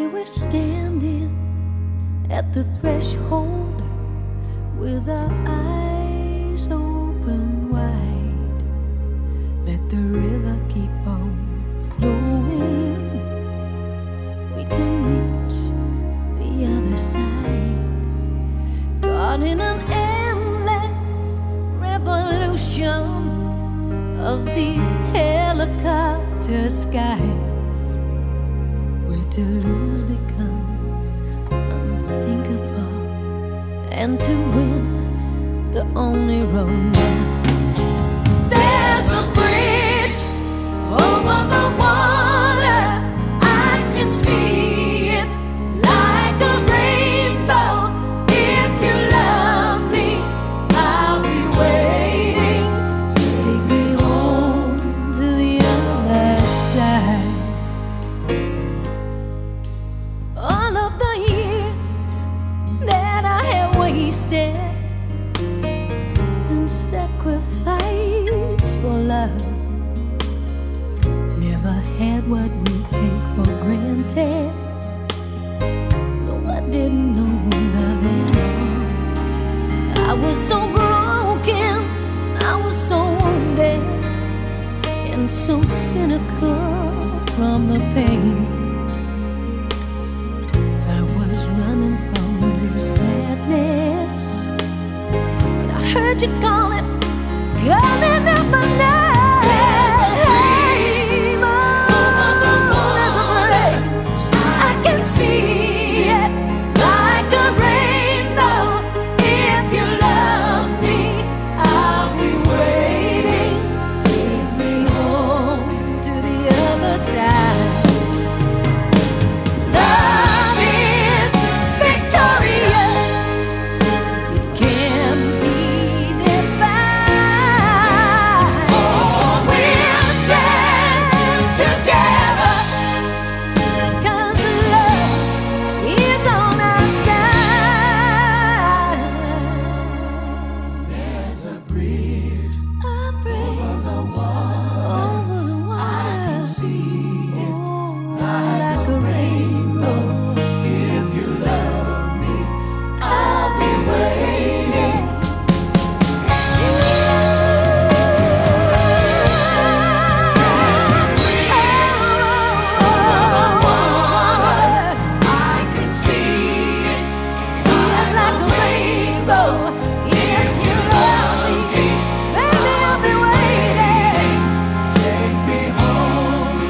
were standing at the threshold with our eyes open wide. Let the river keep on flowing. We can reach the other side. Caught in an endless revolution of these helicopter skies, where to lose becomes unthinkable, and to win the only road now. There's a bridge over the water. I can see it like a rainbow. If you love me, I'll be waiting to take me home to the other side. All of the years that I have wasted in sacrifice for love, never had what we take for granted. No, I didn't know love at all. I was so broken, I was so wounded, and so cynical from the pain. I was running from this madness, but I heard you calling out my name. There's a bridge, I can see it like a rainbow. If you love me, I'll be waiting. Take me home to the other side. Love is victorious. It can't be defined. We'll stand together, 'cause love is on our side. There's a bridge over the water. I can see it like a rainbow. If you love me, I'll be waiting. I can see it like a rainbow. If you love me, baby, I'll be waiting. Take me home.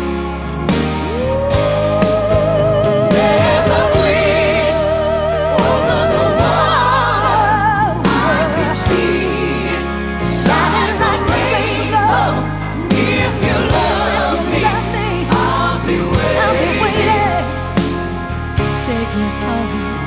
There's a bridge over the water. I can see it shining like a rainbow. If you love me, I'll be waiting. Take me home.